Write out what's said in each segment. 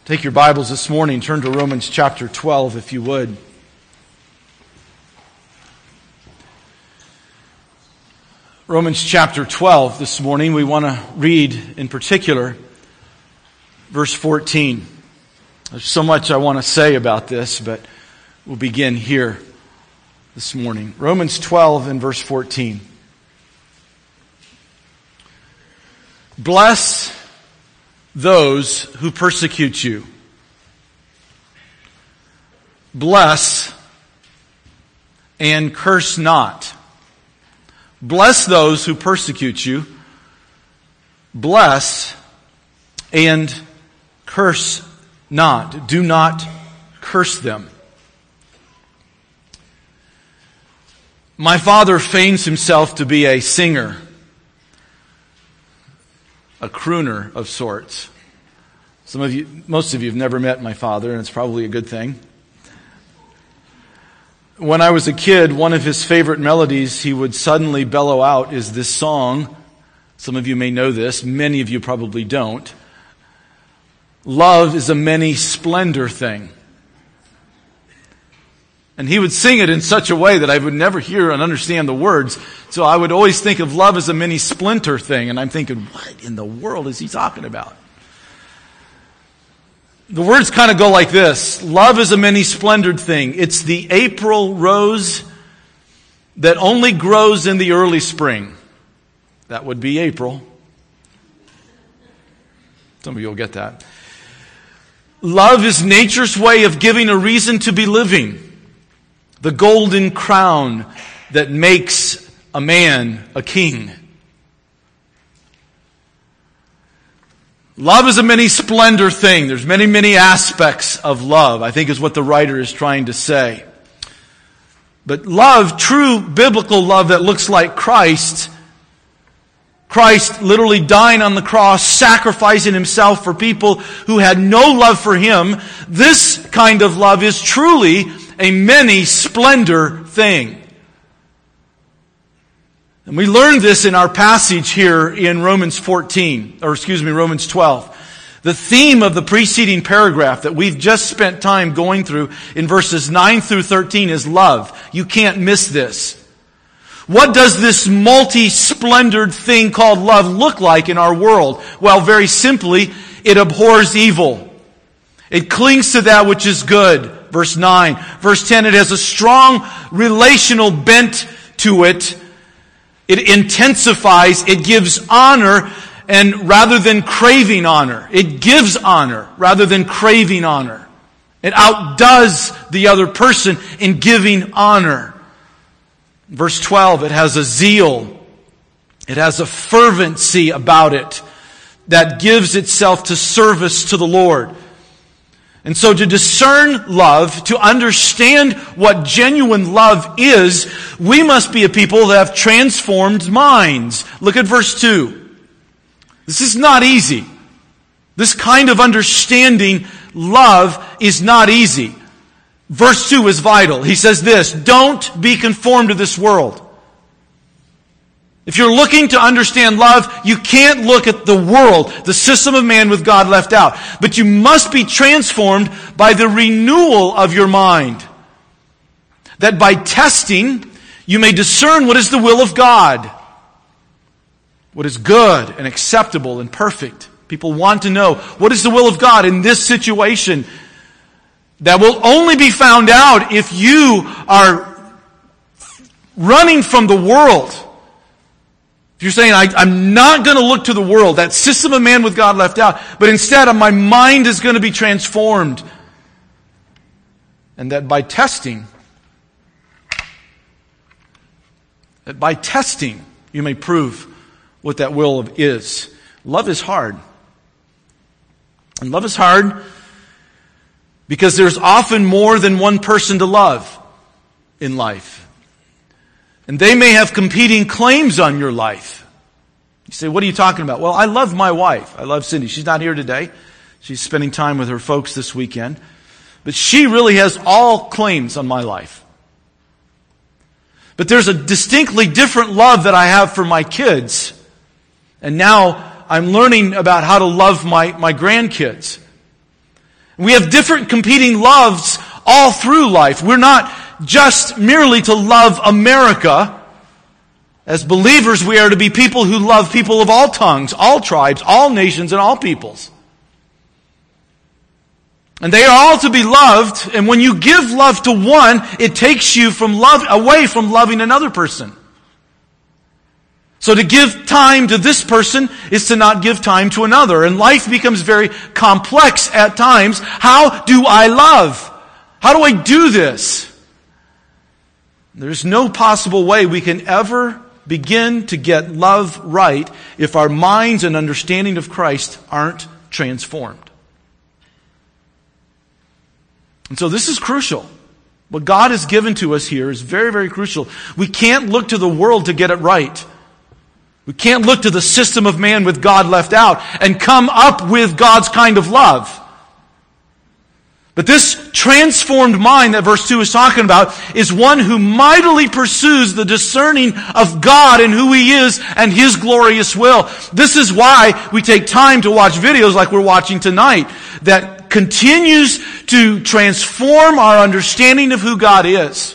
Take your Bibles this morning, turn to Romans chapter 12 if you would. Romans chapter 12 this morning, we want to read in particular verse 14. There's so much I want to say about this, but we'll begin here this morning. Romans 12 and verse 14. Bless those who persecute you. Bless and curse not. Bless those who persecute you. Bless and curse not. Do not curse them. My father feigns himself to be a singer, a crooner of sorts. Most of you have never met my father, and it's probably a good thing. When I was a kid, one of his favorite melodies he would suddenly bellow out is this song. Some of you may know this, many of you probably don't. Love is a many splendor thing. And he would sing it in such a way that I would never hear and understand the words. So I would always think of love as a many splinter thing. And I'm thinking, what in the world is he talking about? The words kind of go like this. Love is a many splendored thing. It's the April rose that only grows in the early spring. That would be April. Some of you will get that. Love is nature's way of giving a reason to be living. The golden crown that makes a man a king. Love is a many splendor thing. There's many aspects of love, I think is what the writer is trying to say. But love, true biblical love that looks like Christ literally dying on the cross, sacrificing himself for people who had no love for him. This kind of love is truly a many splendor thing. And we learned this in our passage here in Romans 12. The theme of the preceding paragraph that we've just spent time going through in verses 9 through 13 is love. You can't miss this. What does this multi-splendored thing called love look like in our world? Well, very simply, it abhors evil. It clings to that which is good. Verse 9. Verse 10, it has a strong relational bent to it. It intensifies, it gives honor, and rather than craving honor. It gives honor rather than craving honor. It outdoes the other person in giving honor. Verse 12, it has a zeal. It has a fervency about it that gives itself to service to the Lord. And so to discern love, to understand what genuine love is, we must be a people that have transformed minds. Look at verse 2. This is not easy. This kind of understanding love is not easy. Verse 2 is vital. He says this, don't be conformed to this world. If you're looking to understand love, you can't look at the world, the system of man with God left out. But you must be transformed by the renewal of your mind. That by testing, you may discern what is the will of God. What is good and acceptable and perfect. People want to know, what is the will of God in this situation? That will only be found out if you are running from the world. If you're saying, I'm not going to look to the world, that system of man with God left out, but instead my mind is going to be transformed. And that by testing, you may prove what that will is. Love is hard. And love is hard because there's often more than one person to love in life. And they may have competing claims on your life. You say, what are you talking about? Well, I love my wife. I love Cindy. She's not here today. She's spending time with her folks this weekend. But she really has all claims on my life. But there's a distinctly different love that I have for my kids. And now I'm learning about how to love my grandkids. We have different competing loves all through life. We're not just merely to love America. As believers, we are to be people who love people of all tongues, all tribes, all nations, and all peoples. And they are all to be loved, and when you give love to one, it takes you away from loving another person. So to give time to this person is to not give time to another. And life becomes very complex at times. How do I love? How do I do this? There's no possible way we can ever begin to get love right if our minds and understanding of Christ aren't transformed. And so this is crucial. What God has given to us here is very, very crucial. We can't look to the world to get it right. We can't look to the system of man with God left out and come up with God's kind of love. But this transformed mind that verse 2 is talking about is one who mightily pursues the discerning of God and who He is and His glorious will. This is why we take time to watch videos like we're watching tonight that continues to transform our understanding of who God is.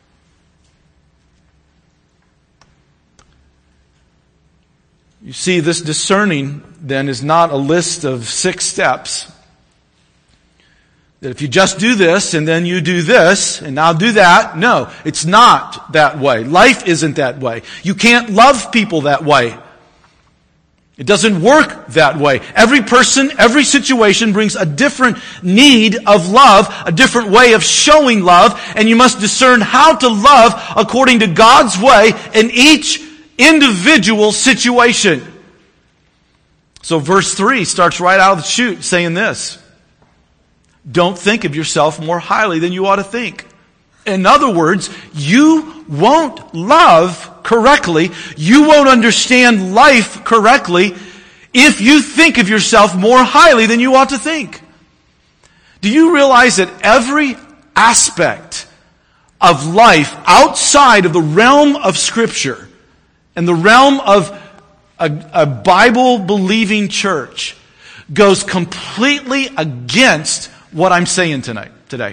You see, this discerning then is not a list of 6 steps. That if you just do this, and then you do this, and now do that. No, it's not that way. Life isn't that way. You can't love people that way. It doesn't work that way. Every person, every situation brings a different need of love, a different way of showing love, and you must discern how to love according to God's way in each individual situation. So verse 3 starts right out of the chute saying this. Don't think of yourself more highly than you ought to think. In other words, you won't love correctly, you won't understand life correctly if you think of yourself more highly than you ought to think. Do you realize that every aspect of life outside of the realm of Scripture and the realm of a Bible-believing church goes completely against what I'm saying today?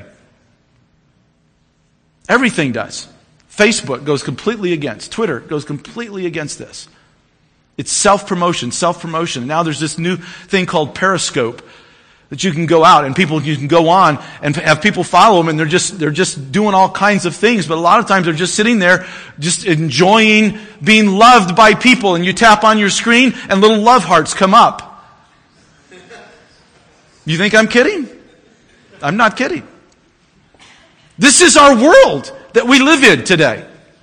Everything does. Facebook goes completely against. Twitter goes completely against this. It's self-promotion. Now there's this new thing called Periscope that you can go out and you can go on and have people follow them, and they're just doing all kinds of things, but a lot of times they're just sitting there just enjoying being loved by people, and you tap on your screen and little love hearts come up. You think I'm kidding? I'm not kidding. This is our world that we live in today.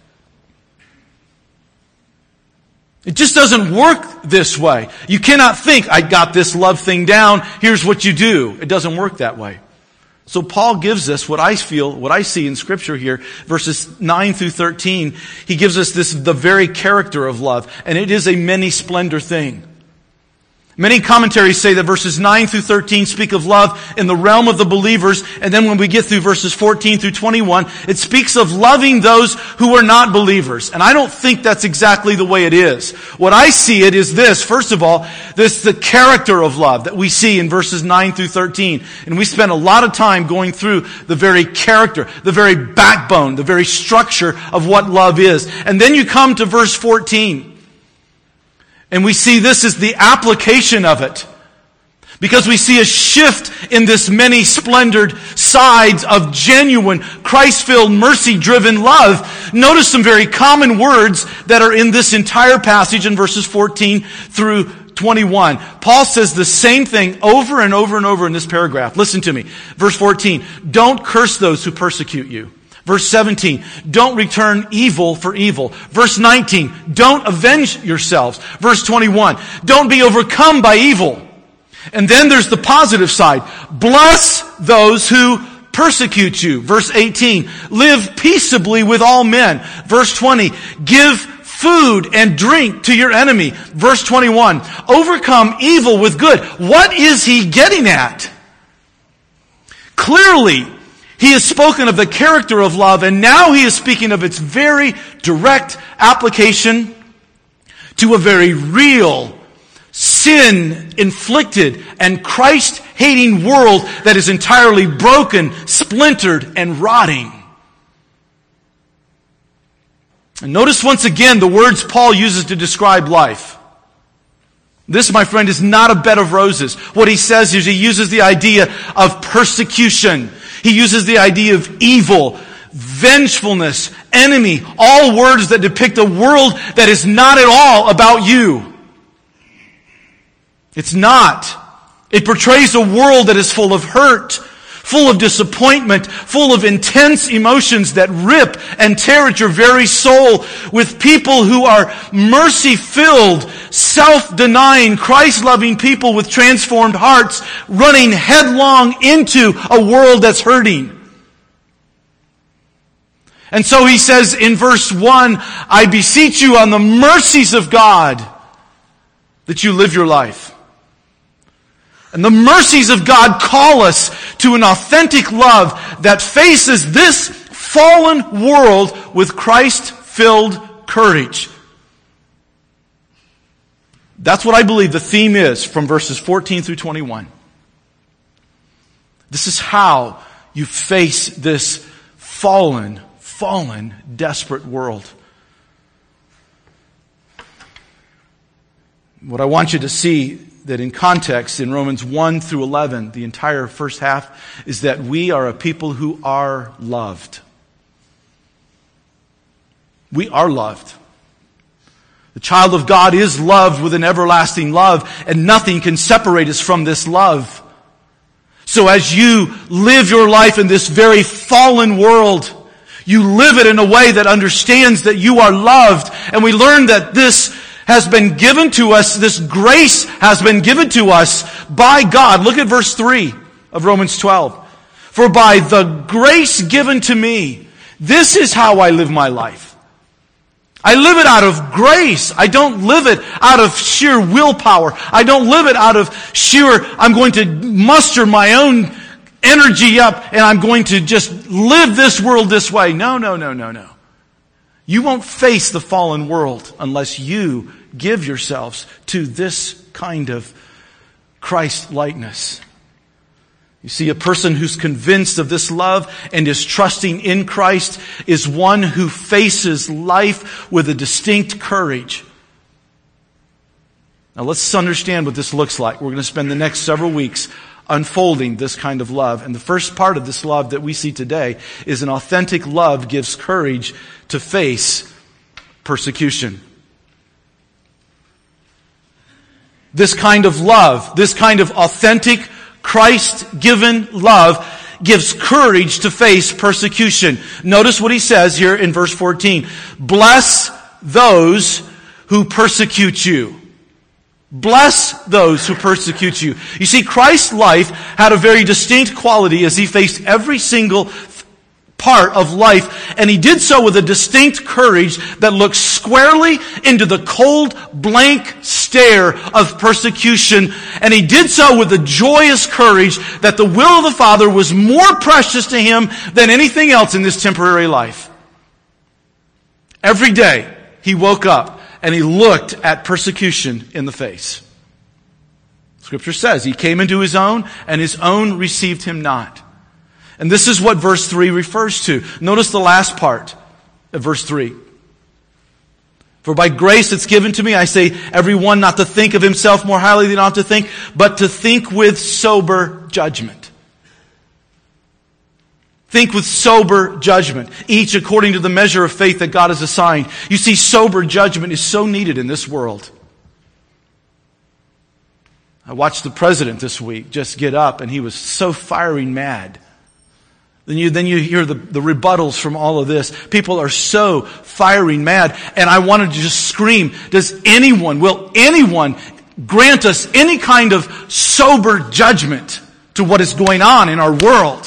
It just doesn't work this way. You cannot think, I got this love thing down, here's what you do. It doesn't work that way. So Paul gives us what I see in Scripture here, verses 9 through 13. He gives us the very character of love, and it is a many splendor thing. Many commentaries say that verses 9 through 13 speak of love in the realm of the believers, and then when we get through verses 14 through 21, it speaks of loving those who are not believers. And I don't think that's exactly the way it is. What I see it is this. First of all, the character of love that we see in verses 9 through 13. And we spent a lot of time going through the very character, the very backbone, the very structure of what love is. And then you come to verse 14. And we see this as the application of it. Because we see a shift in this many splendored sides of genuine, Christ-filled, mercy-driven love. Notice some very common words that are in this entire passage in verses 14 through 21. Paul says the same thing over and over and over in this paragraph. Listen to me. Verse 14, don't curse those who persecute you. Verse 17, don't return evil for evil. Verse 19, don't avenge yourselves. Verse 21, don't be overcome by evil. And then there's the positive side. Bless those who persecute you. Verse 18, live peaceably with all men. Verse 20, give food and drink to your enemy. Verse 21, overcome evil with good. What is he getting at? Clearly, he has spoken of the character of love, and now he is speaking of its very direct application to a very real, sin-inflicted and Christ hating world that is entirely broken, splintered, and rotting. And notice once again the words Paul uses to describe life. This, my friend, is not a bed of roses. What he says is he uses the idea of persecution. He uses the idea of evil, vengefulness, enemy, all words that depict a world that is not at all about you. It's not. It portrays a world that is full of hurt, full of disappointment, full of intense emotions that rip and tear at your very soul, with people who are mercy-filled, self-denying, Christ-loving people with transformed hearts running headlong into a world that's hurting. And so he says in verse 1, I beseech you on the mercies of God that you live your life. And the mercies of God call us to an authentic love that faces this fallen world with Christ-filled courage. That's what I believe the theme is from verses 14 through 21. This is how you face this fallen, desperate world. What I want you to see that in context, in Romans 1 through 11, the entire first half, is that we are a people who are loved. We are loved. The child of God is loved with an everlasting love, and nothing can separate us from this love. So as you live your life in this very fallen world, you live it in a way that understands that you are loved, and we learn that this has been given to us, this grace has been given to us by God. Look at verse 3 of Romans 12. For by the grace given to me, this is how I live my life. I live it out of grace. I don't live it out of sheer willpower. I don't live it out of sheer, I'm going to muster my own energy up and I'm going to just live this world this way. No. You won't face the fallen world unless you give yourselves to this kind of Christ-likeness. You see, a person who's convinced of this love and is trusting in Christ is one who faces life with a distinct courage. Now let's understand what this looks like. We're going to spend the next several weeks unfolding this kind of love. And the first part of this love that we see today is an authentic love gives courage to face persecution. This kind of love, this kind of authentic, Christ-given love gives courage to face persecution. Notice what he says here in verse 14. Bless those who persecute you. Bless those who persecute you. You see, Christ's life had a very distinct quality as he faced every single part of life, and he did so with a distinct courage that looked squarely into the cold, blank stare of persecution, and he did so with a joyous courage that the will of the Father was more precious to him than anything else in this temporary life. Every day he woke up and he looked at persecution in the face. Scripture says he came into his own, and his own received him not. And this is what verse 3 refers to. Notice the last part of verse 3. For by grace it's given to me, I say, everyone not to think of himself more highly than ought to think, but to think with sober judgment. Think with sober judgment, each according to the measure of faith that God has assigned. You see, sober judgment is so needed in this world. I watched the president this week just get up, and he was so firing mad. Then you hear the rebuttals from all of this. People are so firing mad, and I wanted to just scream, will anyone grant us any kind of sober judgment to what is going on in our world?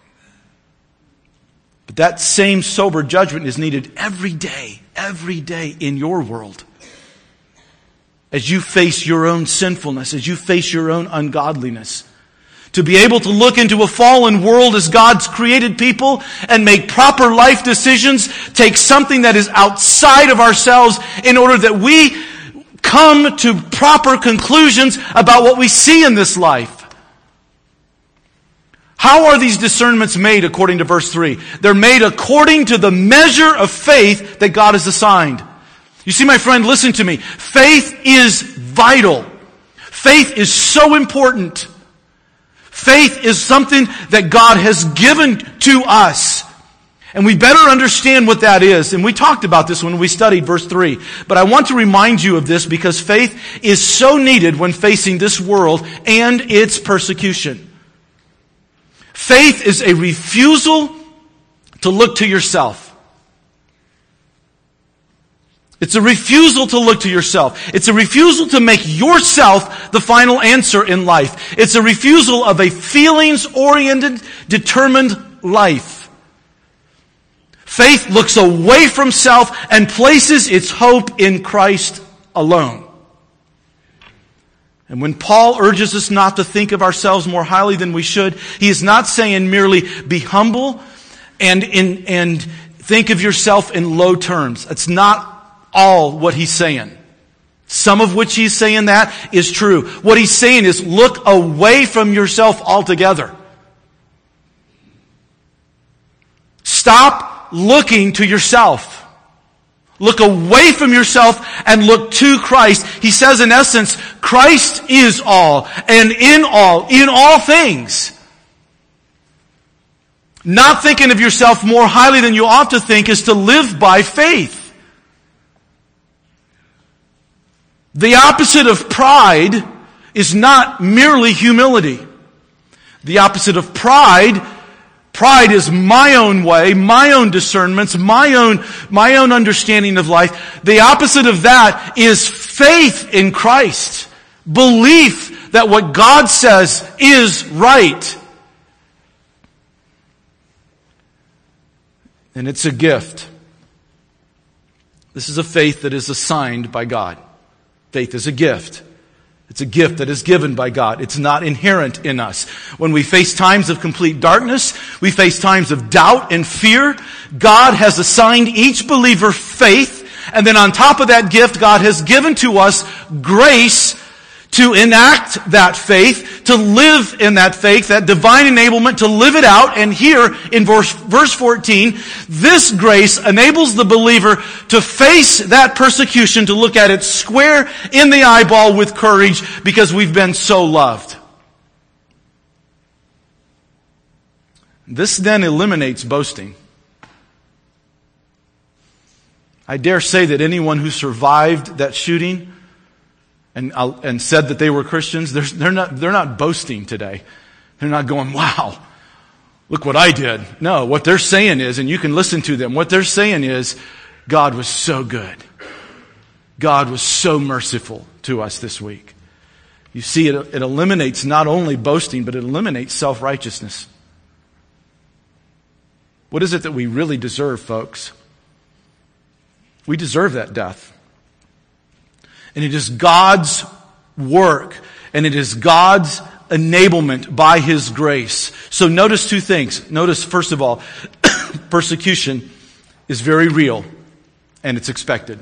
But that same sober judgment is needed every day in your world. As you face your own sinfulness, as you face your own ungodliness. To be able to look into a fallen world as God's created people and make proper life decisions takes something that is outside of ourselves in order that we come to proper conclusions about what we see in this life. how are these discernments made according to verse 3? They're made according to the measure of faith that God has assigned. You see, my friend, listen to me. Faith is vital. Faith is so important. Faith is something that God has given to us. And we better understand what that is. And we talked about this when we studied verse 3. But I want to remind you of this because faith is so needed when facing this world and its persecution. Faith is a refusal to look to yourself. It's a refusal to look to yourself. It's a refusal to make yourself the final answer in life. It's a refusal of a feelings-oriented, determined life. Faith looks away from self and places its hope in Christ alone. And when Paul urges us not to think of ourselves more highly than we should, he is not saying merely be humble and think of yourself in low terms. It's not all what he's saying. Some of which he's saying that is true. What he's saying is look away from yourself altogether. Stop looking to yourself. Look away from yourself and look to Christ. He says in essence, Christ is all and in all things. Not thinking of yourself more highly than you ought to think is to live by faith. The opposite of pride is not merely humility. The opposite of pride is my own way, my own discernments, my own understanding of life. The opposite of that is faith in Christ. Belief that what God says is right. And it's a gift. This is a faith that is assigned by God. Faith is a gift. It's a gift that is given by God. It's not inherent in us. When we face times of complete darkness, we face times of doubt and fear, God has assigned each believer faith, and then on top of that gift, God has given to us grace to enact that faith, to live in that faith, that divine enablement, to live it out. And here in verse 14, this grace enables the believer to face that persecution, to look at it square in the eyeball with courage because we've been so loved. This then eliminates boasting. I dare say that anyone who survived that shooting and said that they were Christians, they're not boasting today. They're not going, wow, look what I did. No, what they're saying is, and you can listen to them, what they're saying is, God was so good. God was so merciful to us this week. You see, it eliminates not only boasting, but it eliminates self-righteousness. What is it that we really deserve, folks? We deserve that death. And it is God's work, and it is God's enablement by His grace. So notice two things. Notice, first of all, persecution is very real, and it's expected.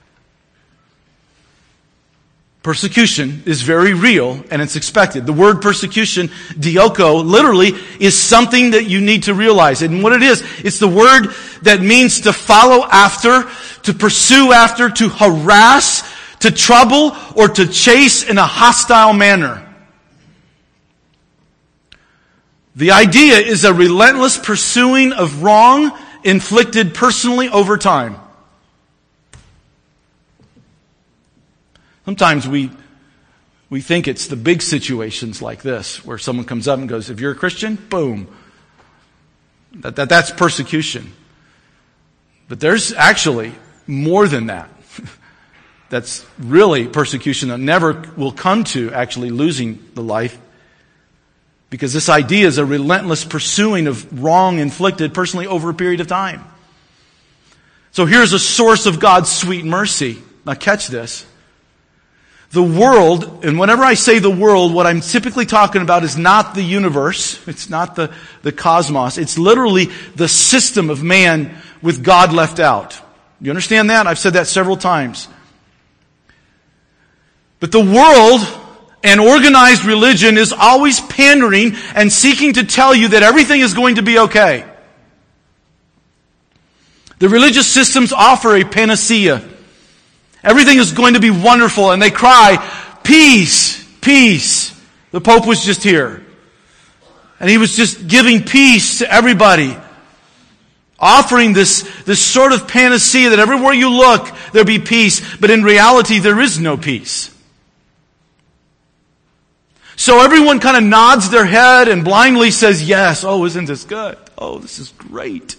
Persecution is very real, and it's expected. The word persecution, dioko, literally is something that you need to realize. And what it is, it's the word that means to follow after, to pursue after, to harass, to trouble, or to chase in a hostile manner. The idea is a relentless pursuing of wrong inflicted personally over time. Sometimes we think it's the big situations like this, where someone comes up and goes, if you're a Christian, boom. That's persecution. But there's actually more than that. That's really persecution that never will come to actually losing the life. Because this idea is a relentless pursuing of wrong inflicted personally over a period of time. So here's a source of God's sweet mercy. Now catch this. The world, and whenever I say the world, what I'm typically talking about is not the universe. It's not the cosmos. It's literally the system of man with God left out. You understand that? I've said that several times. But the world And organized religion is always pandering and seeking to tell you that everything is going to be okay. The religious systems offer a panacea. Everything is going to be wonderful, and they cry, peace, peace. The Pope was just here. And he was just giving peace to everybody. Offering this sort of panacea that everywhere you look, there'll be peace. But in reality, there is no peace. So everyone kind of nods their head and blindly says, yes, oh, isn't this good? Oh, this is great.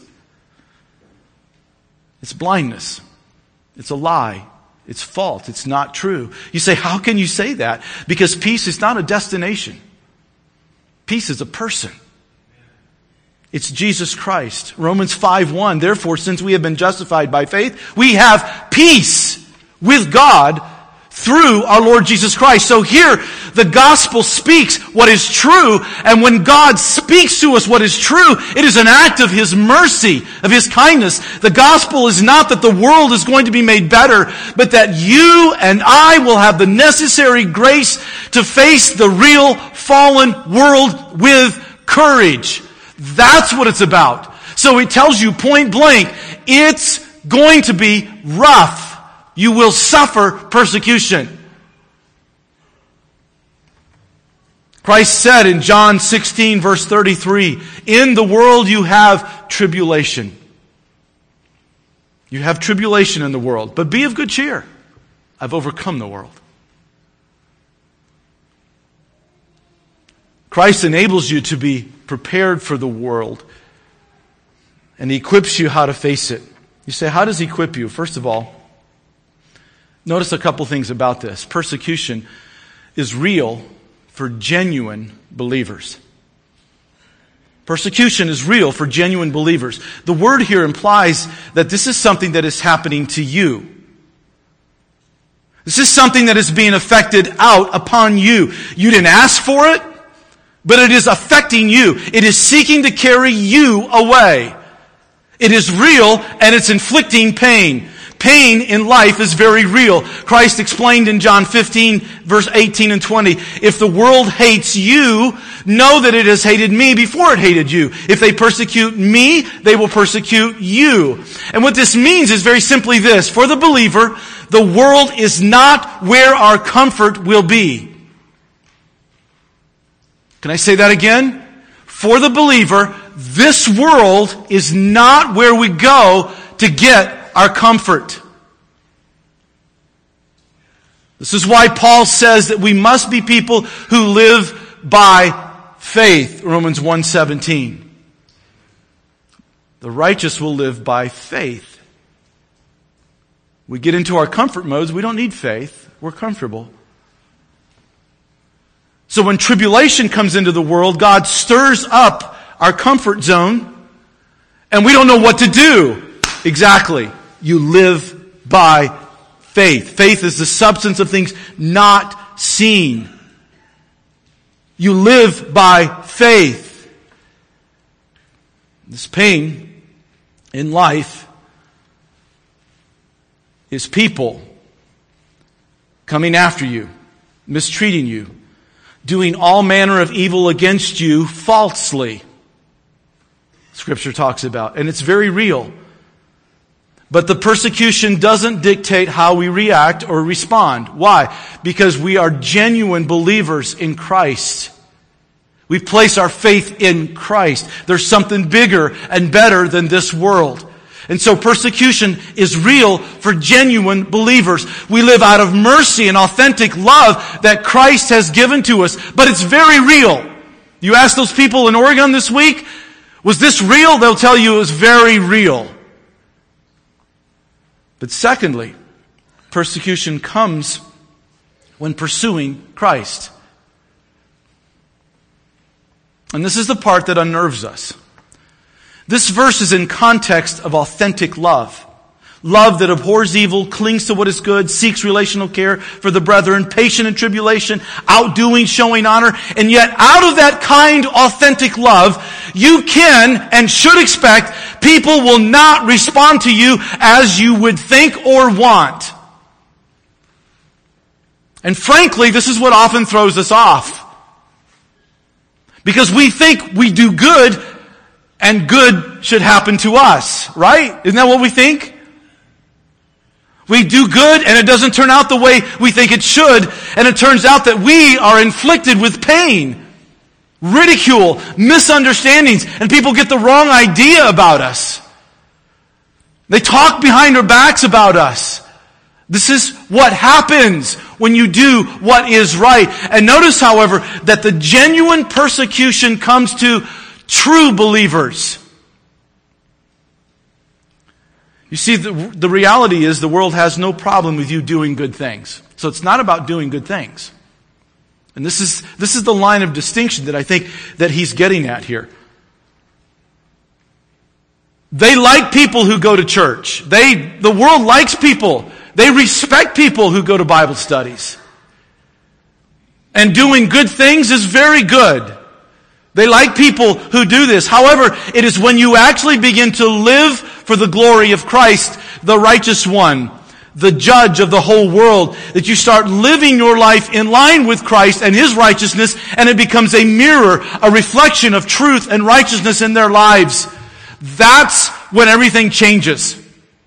It's blindness. It's a lie. It's false. It's not true. You say, how can you say that? Because peace is not a destination. Peace is a person. It's Jesus Christ. Romans 5:1, therefore, since we have been justified by faith, we have peace with God through our Lord Jesus Christ. So here, the gospel speaks what is true, and when God speaks to us what is true, it is an act of His mercy, of His kindness. The gospel is not that the world is going to be made better, but that you and I will have the necessary grace to face the real fallen world with courage. That's what it's about. So it tells you point blank, it's going to be rough. You will suffer persecution. Christ said in John 16 verse 33, in the world you have tribulation. You have tribulation in the world, but be of good cheer. I've overcome the world. Christ enables you to be prepared for the world, and He equips you how to face it. You say, how does He equip you? First of all, notice a couple things about this. Persecution is real for genuine believers. Persecution is real for genuine believers. The word here implies that this is something that is happening to you. This is something that is being affected out upon you. You didn't ask for it, but it is affecting you. It is seeking to carry you away. It is real, and it's inflicting pain. Pain in life is very real. Christ explained in John 15, verse 18 and 20, if the world hates you, know that it has hated me before it hated you. If they persecute me, they will persecute you. And what this means is very simply this. For the believer, the world is not where our comfort will be. Can I say that again? For the believer, this world is not where we go to get our comfort. This is why Paul says that we must be people who live by faith. Romans 1:17. The righteous will live by faith. We get into our comfort modes, we don't need faith. We're comfortable. So when tribulation comes into the world, God stirs up our comfort zone, and we don't know what to do. Exactly. You live by faith. Faith is the substance of things not seen. You live by faith. This pain in life is people coming after you, mistreating you, doing all manner of evil against you falsely. Scripture talks about. And it's very real. But the persecution doesn't dictate how we react or respond. Why? Because we are genuine believers in Christ. We place our faith in Christ. There's something bigger and better than this world. And so persecution is real for genuine believers. We live out of mercy and authentic love that Christ has given to us. But it's very real. You ask those people in Oregon this week, was this real? They'll tell you it was very real. But secondly, persecution comes when pursuing Christ. And this is the part that unnerves us. This verse is in context of authentic love. Love that abhors evil, clings to what is good, seeks relational care for the brethren, patient in tribulation, outdoing, showing honor. And yet out of that kind, authentic love, you can and should expect people will not respond to you as you would think or want. And frankly, this is what often throws us off. Because we think we do good, and good should happen to us, right? Isn't that what we think? We do good, and it doesn't turn out the way we think it should, and it turns out that we are inflicted with pain, ridicule, misunderstandings, and people get the wrong idea about us. They talk behind our backs about us. This is what happens when you do what is right. And notice, however, that the genuine persecution comes to true believers. You see, the reality is the world has no problem with you doing good things. So it's not about doing good things. And this is the line of distinction that I think that he's getting at here. They like people who go to church. The world likes people. They respect people who go to Bible studies. And doing good things is very good. They like people who do this. However, it is when you actually begin to live for the glory of Christ, the righteous one, the judge of the whole world, that you start living your life in line with Christ and His righteousness, and it becomes a mirror, a reflection of truth and righteousness in their lives. That's when everything changes.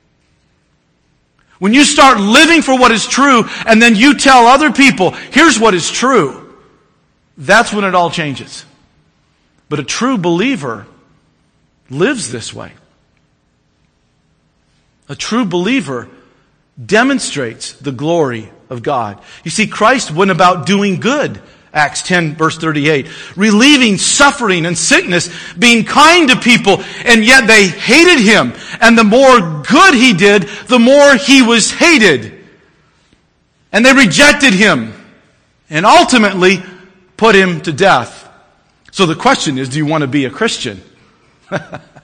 When you start living for what is true, and then you tell other people, here's what is true, that's when it all changes. But a true believer lives this way. A true believer demonstrates the glory of God. You see, Christ went about doing good, Acts 10, verse 38, relieving suffering and sickness, being kind to people, and yet they hated Him. And the more good He did, the more He was hated. And they rejected Him, and ultimately put Him to death. So the question is, do you want to be a Christian? Do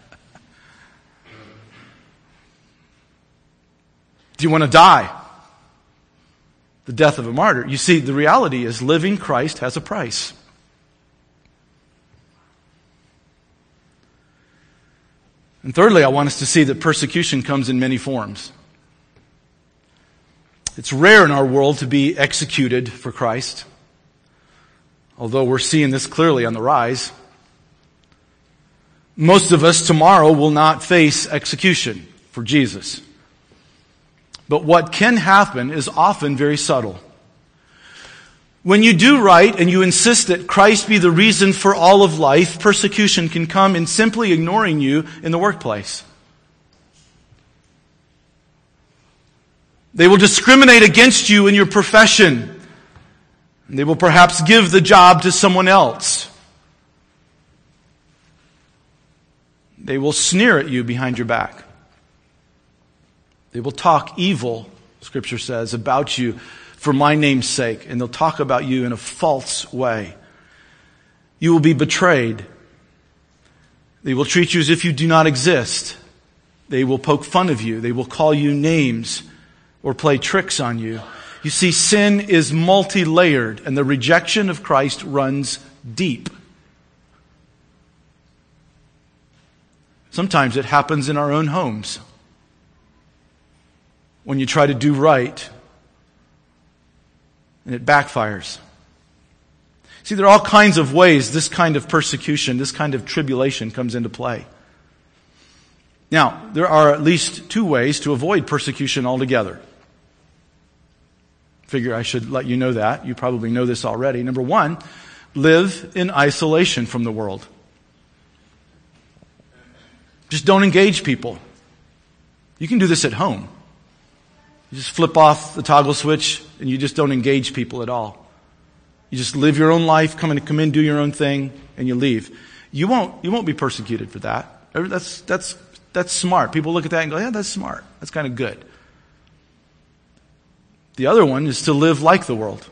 you want to die? The death of a martyr. You see, the reality is living Christ has a price. And thirdly, I want us to see that persecution comes in many forms. It's rare in our world to be executed for Christ, although we're seeing this clearly on the rise. Most of us tomorrow will not face execution for Jesus. But what can happen is often very subtle. When you do right and you insist that Christ be the reason for all of life, persecution can come in simply ignoring you in the workplace. They will discriminate against you in your profession. They will perhaps give the job to someone else. They will sneer at you behind your back. They will talk evil, Scripture says, about you for my name's sake, and they'll talk about you in a false way. You will be betrayed. They will treat you as if you do not exist. They will poke fun of you. They will call you names or play tricks on you. You see, sin is multi-layered, and the rejection of Christ runs deep. Sometimes it happens in our own homes. When you try to do right, and it backfires. See, there are all kinds of ways this kind of persecution, this kind of tribulation comes into play. Now, there are at least two ways to avoid persecution altogether. Figure I should let you know that. You probably know this already. Number one, live in isolation from the world. Just don't engage people. You can do this at home. You just flip off the toggle switch and you just don't engage people at all. You just live your own life, come in, do your own thing, and you leave. You won't be persecuted for that. That's smart. People look at that and go, yeah, that's smart. That's kind of good. The other one is to live like the world.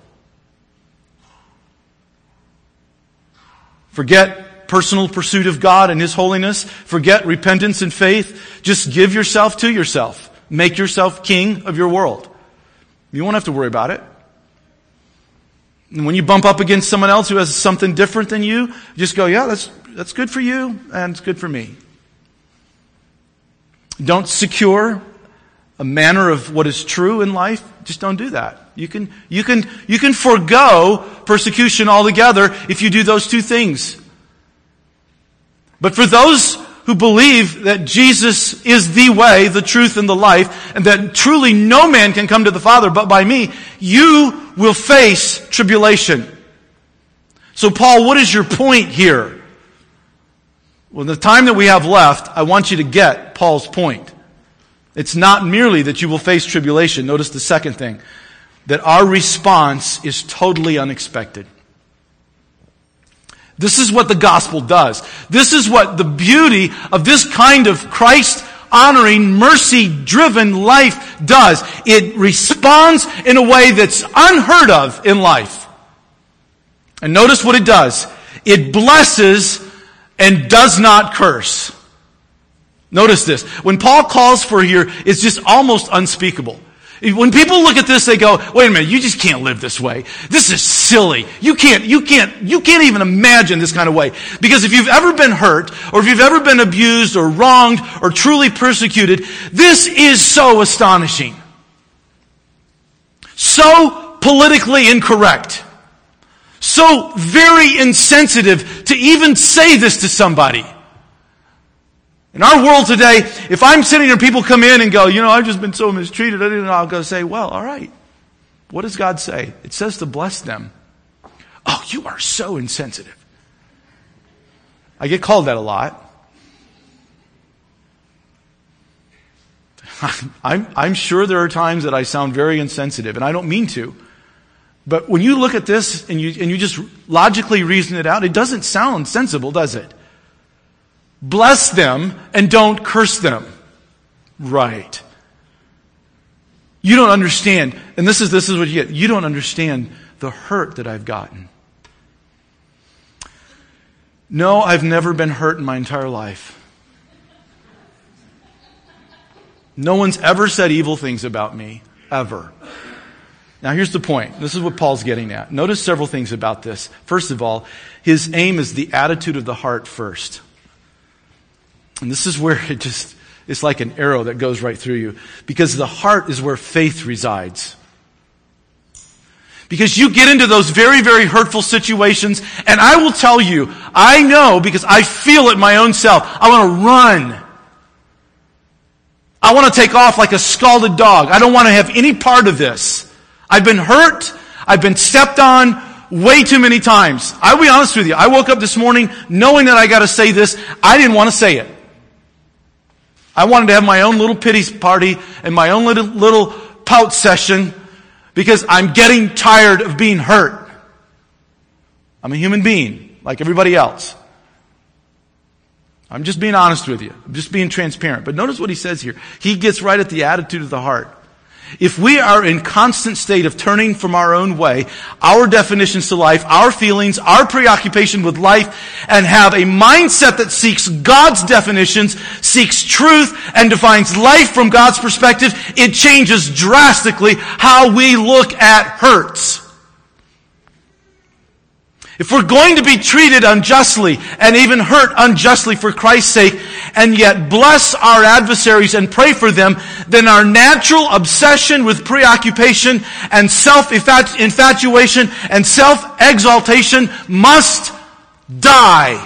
Forget personal pursuit of God and His holiness. Forget repentance and faith. Just give yourself to yourself. Make yourself king of your world. You won't have to worry about it. And when you bump up against someone else who has something different than you, just go, yeah, that's good for you, and it's good for me. Don't secure a manner of what is true in life, just don't do that. You can forego persecution altogether if you do those two things. But for those who believe that Jesus is the way, the truth, and the life, and that truly no man can come to the Father but by me, you will face tribulation. So Paul, what is your point here? Well, in the time that we have left, I want you to get Paul's point. It's not merely that you will face tribulation. Notice the second thing, that our response is totally unexpected. This is what the gospel does. This is what the beauty of this kind of Christ-honoring, mercy-driven life does. It responds in a way that's unheard of in life. And notice what it does. It blesses and does not curse. Notice this. When Paul calls for here, it's just almost unspeakable. When people look at this, they go, wait a minute, you just can't live this way. This is silly. You can't even imagine this kind of way. Because if you've ever been hurt, or if you've ever been abused, or wronged, or truly persecuted, this is so astonishing. So politically incorrect. So very insensitive to even say this to somebody. In our world today, if I'm sitting here and people come in and go, I've just been so mistreated, I'll go say, well, all right. What does God say? It says to bless them. Oh, you are so insensitive. I get called that a lot. I'm sure there are times that I sound very insensitive, and I don't mean to. But when you look at this and you just logically reason it out, it doesn't sound sensible, does it? Bless them and don't curse them. Right. You don't understand, and this is what you get. You don't understand the hurt that I've gotten. No, I've never been hurt in my entire life. No one's ever said evil things about me, ever. Now here's the point. This is what Paul's getting at. Notice several things about this. First of all, his aim is the attitude of the heart first. And this is where it's like an arrow that goes right through you. Because the heart is where faith resides. Because you get into those very, very hurtful situations, and I will tell you, I know because I feel it in my own self, I want to run. I want to take off like a scalded dog. I don't want to have any part of this. I've been hurt. I've been stepped on way too many times. I'll be honest with you. I woke up this morning knowing that I got to say this. I didn't want to say it. I wanted to have my own little pity party and my own little pout session because I'm getting tired of being hurt. I'm a human being like everybody else. I'm just being honest with you. I'm just being transparent. But notice what he says here. He gets right at the attitude of the heart. If we are in constant state of turning from our own way, our definitions to life, our feelings, our preoccupation with life, and have a mindset that seeks God's definitions, seeks truth, and defines life from God's perspective, it changes drastically how we look at hurts. If we're going to be treated unjustly and even hurt unjustly for Christ's sake, and yet bless our adversaries and pray for them, then our natural obsession with preoccupation and self-infatuation and self-exaltation must die.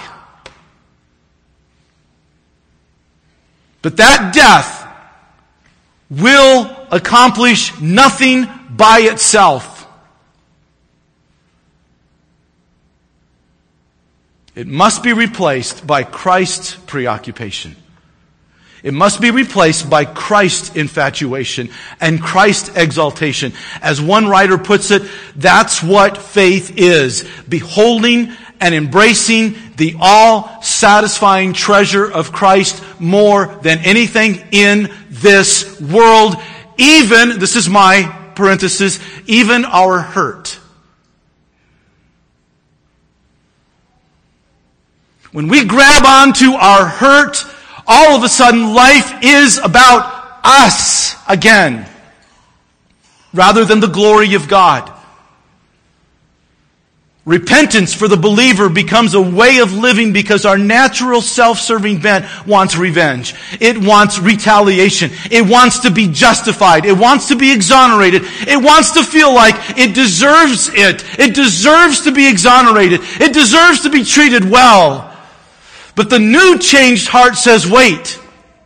But that death will accomplish nothing by itself. It must be replaced by Christ's preoccupation. It must be replaced by Christ's infatuation and Christ's exaltation. As one writer puts it, that's what faith is. Beholding and embracing the all-satisfying treasure of Christ more than anything in this world. Even, this is my parenthesis, even our hurt. When we grab onto our hurt, all of a sudden life is about us again, rather than the glory of God. Repentance for the believer becomes a way of living because our natural self-serving bent wants revenge. It wants retaliation. It wants to be justified. It wants to be exonerated. It wants to feel like it deserves it. It deserves to be exonerated. It deserves to be treated well. But the new changed heart says, wait.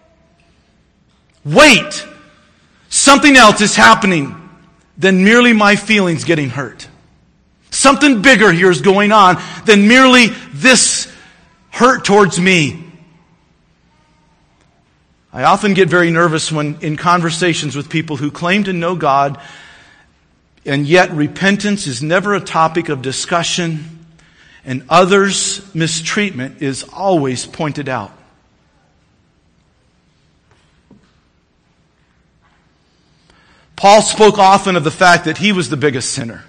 Wait. Something else is happening than merely my feelings getting hurt. Something bigger here is going on than merely this hurt towards me. I often get very nervous when in conversations with people who claim to know God, and yet repentance is never a topic of discussion, and others' mistreatment is always pointed out. Paul spoke often of the fact that he was the biggest sinner.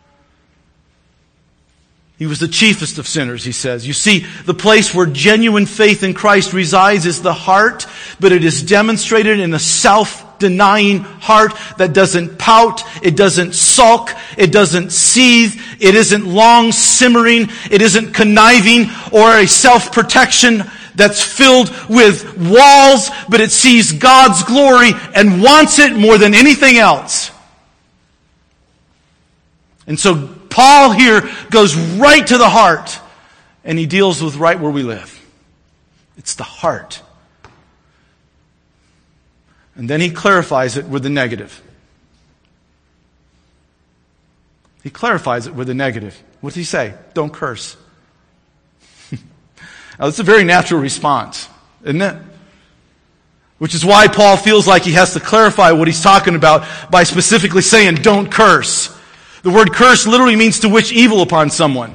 He was the chiefest of sinners, he says. You see, the place where genuine faith in Christ resides is the heart, but it is demonstrated in a self-denying heart that doesn't pout, it doesn't sulk, it doesn't seethe, it isn't long-simmering, it isn't conniving or a self-protection that's filled with walls, but it sees God's glory and wants it more than anything else. And so Paul here goes right to the heart, and he deals with right where we live. It's the heart. And then he clarifies it with the negative. He clarifies it with the negative. What does he say? Don't curse. Now, that's a very natural response, isn't it? Which is why Paul feels like he has to clarify what he's talking about by specifically saying, don't curse. The word curse literally means to wish evil upon someone.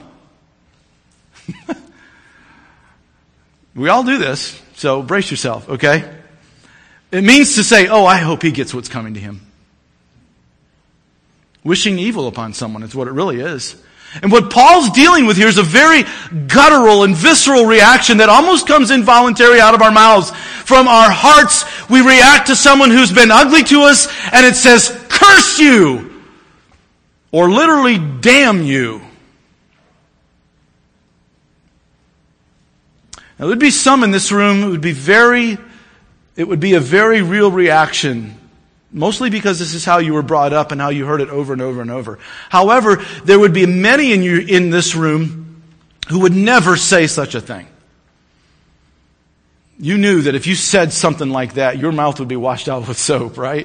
We all do this, so brace yourself, okay? It means to say, oh, I hope he gets what's coming to him. Wishing evil upon someone is what it really is. And what Paul's dealing with here is a very guttural and visceral reaction that almost comes involuntary out of our mouths. From our hearts, we react to someone who's been ugly to us, and it says, curse you! Or literally, damn you. Now, there would be some in this room, it would be a very real reaction. Mostly because this is how you were brought up and how you heard it over and over and over. However, there would be many in this room who would never say such a thing. You knew that if you said something like that, your mouth would be washed out with soap, right?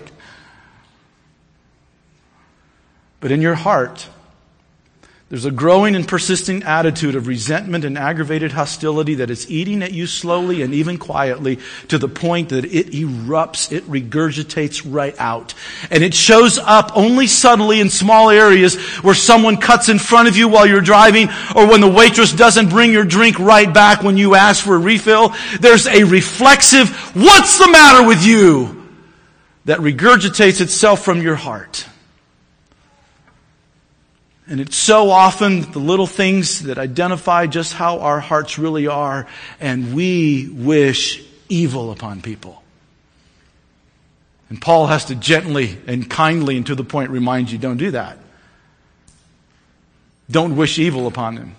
But in your heart, there's a growing and persisting attitude of resentment and aggravated hostility that is eating at you slowly and even quietly to the point that it erupts, it regurgitates right out. And it shows up only subtly in small areas where someone cuts in front of you while you're driving, or when the waitress doesn't bring your drink right back when you ask for a refill. There's a reflexive, what's the matter with you? That regurgitates itself from your heart. And it's so often the little things that identify just how our hearts really are, and we wish evil upon people. And Paul has to gently and kindly and to the point remind you, don't do that. Don't wish evil upon them.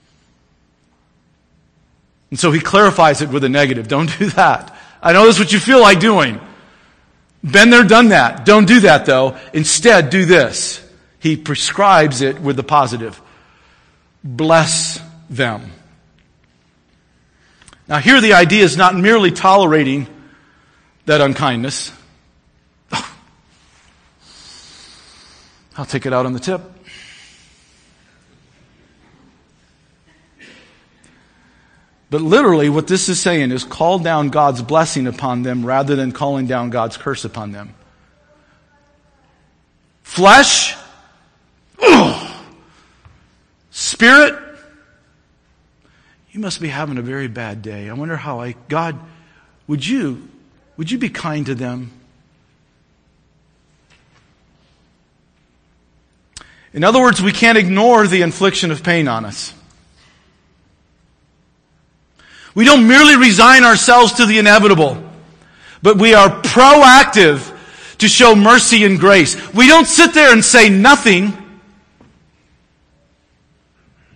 And so he clarifies it with a negative. Don't do that. I know this is what you feel like doing. Been there, done that. Don't do that though. Instead, do this. He prescribes it with the positive. Bless them. Now here the idea is not merely tolerating that unkindness. I'll take it out on the tip. But literally what this is saying is call down God's blessing upon them rather than calling down God's curse upon them. Flesh, spirit, you must be having a very bad day. I wonder how God, would you be kind to them? In other words, we can't ignore the infliction of pain on us. We don't merely resign ourselves to the inevitable, but we are proactive to show mercy and grace. We don't sit there and say nothing.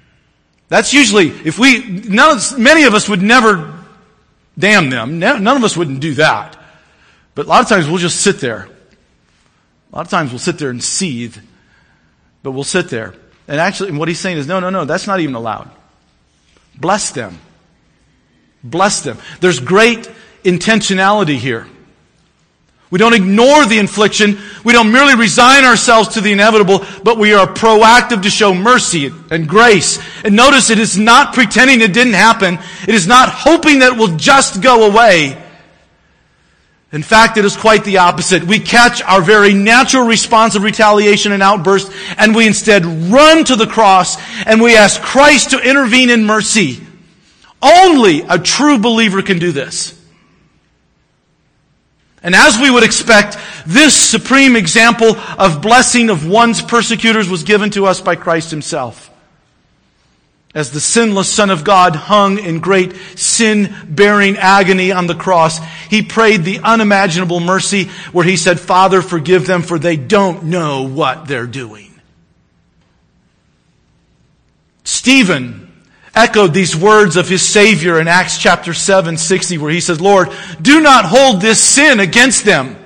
That's usually, many of us would never damn them. None of us wouldn't do that. But a lot of times we'll just sit there. A lot of times we'll sit there and seethe. But we'll sit there. And actually, what he's saying is, no, that's not even allowed. Bless them. Bless them. There's great intentionality here. We don't ignore the infliction. We don't merely resign ourselves to the inevitable, but we are proactive to show mercy and grace. And notice it is not pretending it didn't happen. It is not hoping that it will just go away. In fact, it is quite the opposite. We catch our very natural response of retaliation and outburst, and we instead run to the cross, and we ask Christ to intervene in mercy. Only a true believer can do this. And as we would expect, this supreme example of blessing of one's persecutors was given to us by Christ Himself. As the sinless Son of God hung in great sin-bearing agony on the cross, He prayed the unimaginable mercy where He said, "Father, forgive them, for they don't know what they're doing." Stephen echoed these words of his Savior in Acts chapter 7:60, where he says, "Lord, do not hold this sin against them."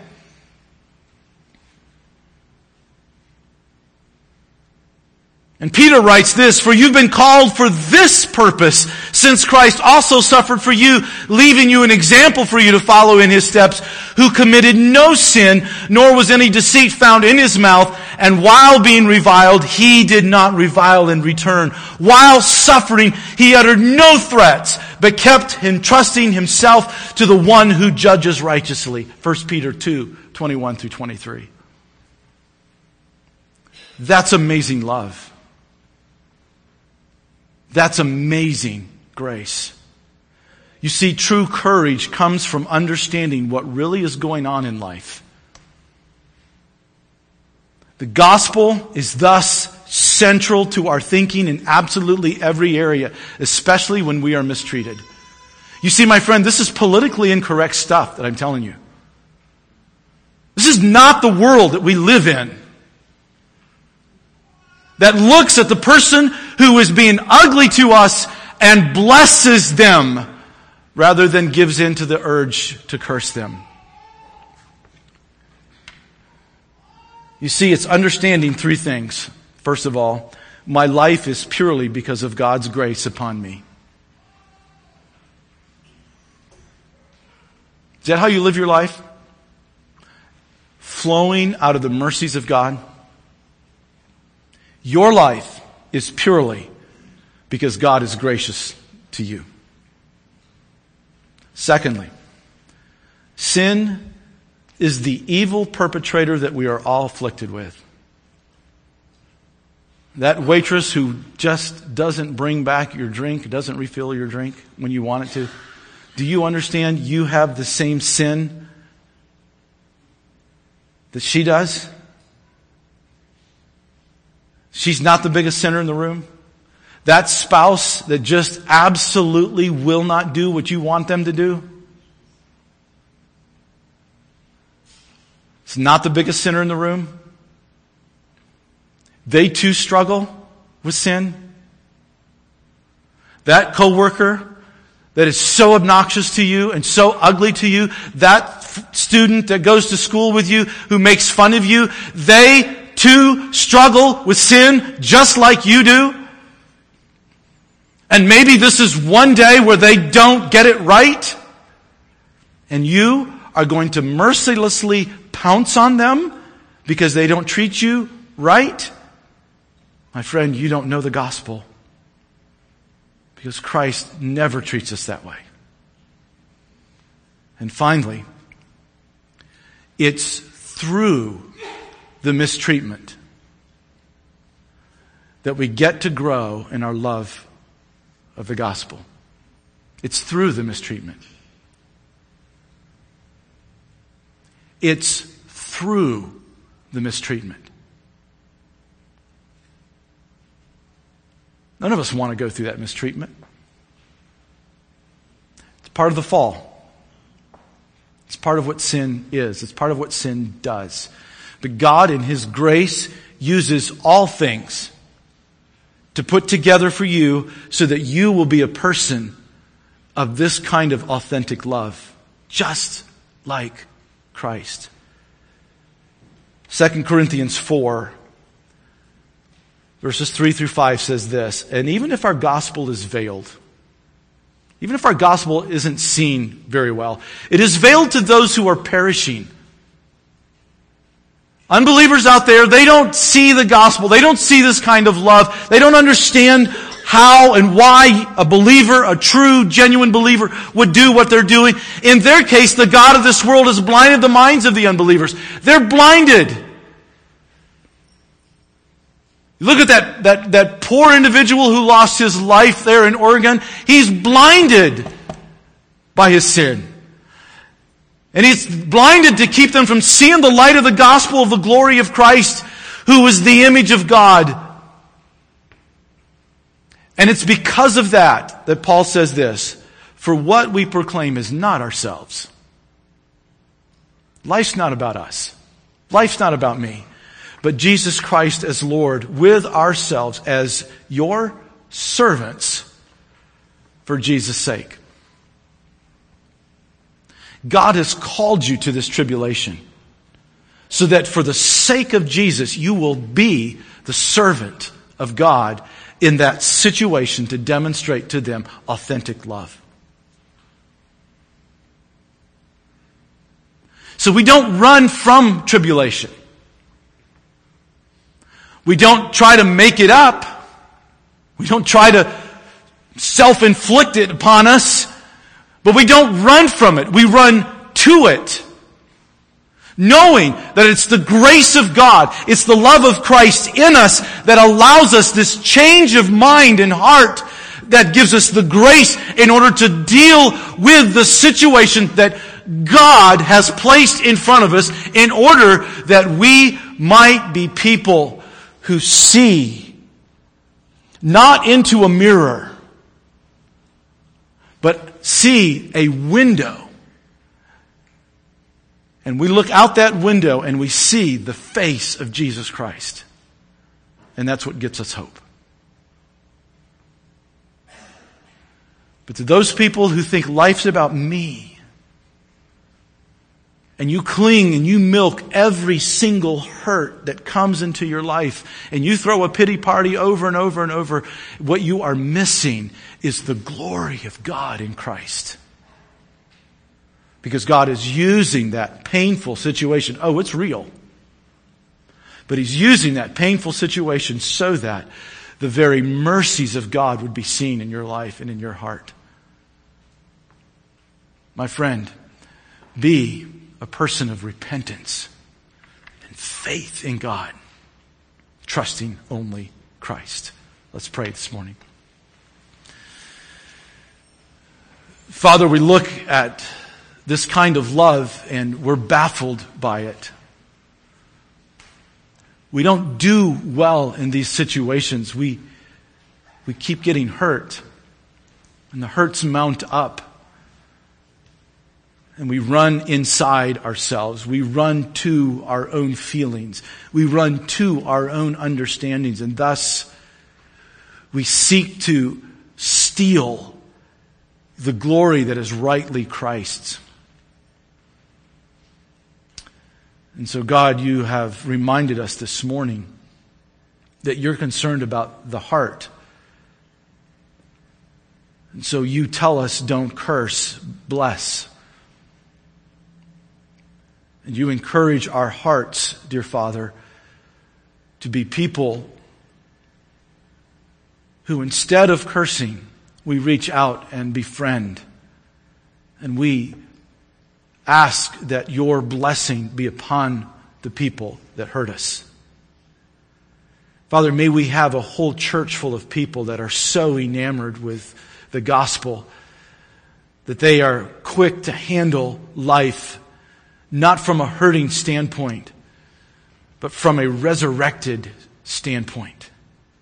And Peter writes this, "For you've been called for this purpose, since Christ also suffered for you, leaving you an example for you to follow in His steps, who committed no sin, nor was any deceit found in His mouth, and while being reviled, He did not revile in return. While suffering, He uttered no threats, but kept entrusting Himself to the one who judges righteously." 1 Peter 2:21 through 23. That's amazing love. That's amazing grace. You see, true courage comes from understanding what really is going on in life. The gospel is thus central to our thinking in absolutely every area, especially when we are mistreated. You see, my friend, this is politically incorrect stuff that I'm telling you. This is not the world that we live in, that looks at the person who is being ugly to us and blesses them rather than gives in to the urge to curse them. You see, it's understanding three things. First of all, my life is purely because of God's grace upon me. Is that how you live your life? Flowing out of the mercies of God? Your life is purely because God is gracious to you. Secondly, sin is the evil perpetrator that we are all afflicted with. That waitress who just doesn't bring back your drink, doesn't refill your drink when you want it to. Do you understand you have the same sin that she does? She's not the biggest sinner in the room. That spouse that just absolutely will not do what you want them to do. It's not the biggest sinner in the room. They too struggle with sin. That coworker that is so obnoxious to you and so ugly to you, that student that goes to school with you who makes fun of you, they too struggle with sin just like you do. And maybe this is one day where they don't get it right, and you are going to mercilessly pounce on them because they don't treat you right. My friend, you don't know the gospel, because Christ never treats us that way. And finally, it's through the mistreatment that we get to grow in our love of the gospel. It's through the mistreatment. It's through the mistreatment. None of us want to go through that mistreatment. It's part of the fall. It's part of what sin is. It's part of what sin does. But God, in His grace, uses all things to put together for you so that you will be a person of this kind of authentic love, just like Christ. 2 Corinthians 4, verses 3 through 5 says this, and even if our gospel is veiled, even if our gospel isn't seen very well, it is veiled to those who are perishing. Unbelievers out there, they don't see the gospel. They don't see this kind of love. They don't understand how and why a believer, a true, genuine believer, would do what they're doing. In their case, the God of this world has blinded the minds of the unbelievers. They're blinded. Look at that poor individual who lost his life there in Oregon. He's blinded by his sin. And he's blinded to keep them from seeing the light of the gospel of the glory of Christ, who is the image of God. And it's because of that that Paul says this, for what we proclaim is not ourselves. Life's not about us. Life's not about me. But Jesus Christ as Lord, with ourselves as your servants for Jesus' sake. God has called you to this tribulation so that for the sake of Jesus, you will be the servant of God in that situation to demonstrate to them authentic love. So we don't run from tribulation. We don't try to make it up. We don't try to self-inflict it upon us. But we don't run from it. We run to it. Knowing that it's the grace of God, it's the love of Christ in us that allows us this change of mind and heart that gives us the grace in order to deal with the situation that God has placed in front of us in order that we might be people who see not into a mirror, but see a window. And we look out that window and we see the face of Jesus Christ. And that's what gets us hope. But to those people who think life's about me, and you cling and you milk every single hurt that comes into your life, and you throw a pity party over and over and over, what you are missing is the glory of God in Christ. Because God is using that painful situation. Oh, it's real. But He's using that painful situation so that the very mercies of God would be seen in your life and in your heart. My friend, be a person of repentance and faith in God, trusting only Christ. Let's pray this morning. Father, we look at this kind of love and we're baffled by it. We don't do well in these situations. We keep getting hurt, and the hurts mount up. And we run inside ourselves. We run to our own feelings. We run to our own understandings. And thus, we seek to steal the glory that is rightly Christ's. And so, God, you have reminded us this morning that you're concerned about the heart. And so you tell us, don't curse, bless. And you encourage our hearts, dear Father, to be people who, instead of cursing, we reach out and befriend. And we ask that your blessing be upon the people that hurt us. Father, may we have a whole church full of people that are so enamored with the gospel that they are quick to handle life not from a hurting standpoint, but from a resurrected standpoint.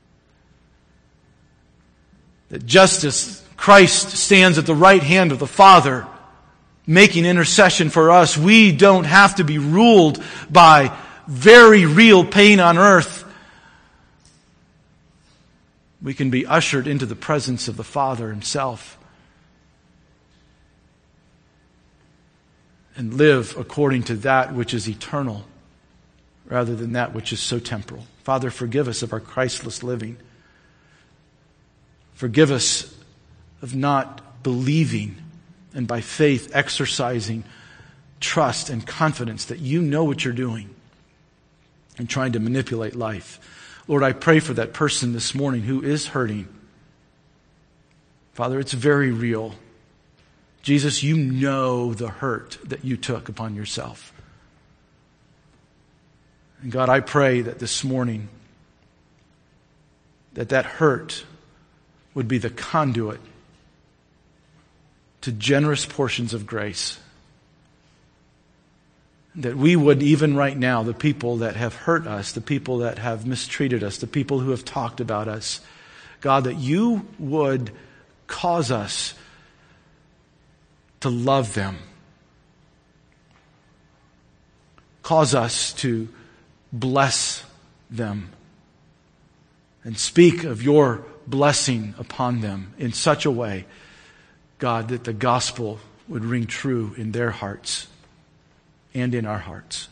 That just as Christ stands at the right hand of the Father, making intercession for us, we don't have to be ruled by very real pain on earth. we can be ushered into the presence of the Father Himself and live according to that which is eternal rather than that which is so temporal. Father, forgive us of our Christless living. Forgive us of not believing and by faith exercising trust and confidence that You know what You're doing and trying to manipulate life. Lord, I pray for that person this morning who is hurting. Father, it's very real. Jesus, You know the hurt that You took upon Yourself. And God, I pray that this morning that hurt would be the conduit to generous portions of grace. That we would, even right now, the people that have hurt us, the people that have mistreated us, the people who have talked about us, God, that You would cause us to love them. Cause us to bless them and speak of Your blessing upon them in such a way, God, that the gospel would ring true in their hearts and in our hearts.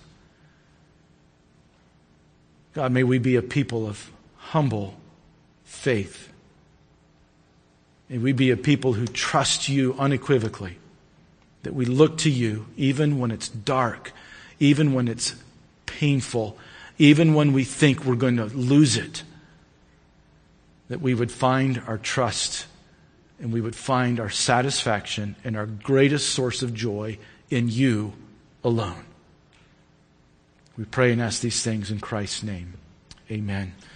God, may we be a people of humble faith. May we be a people who trust You unequivocally, that we look to You even when it's dark, even when it's painful, even when we think we're going to lose it, that we would find our trust and we would find our satisfaction and our greatest source of joy in You alone. We pray and ask these things in Christ's name. Amen.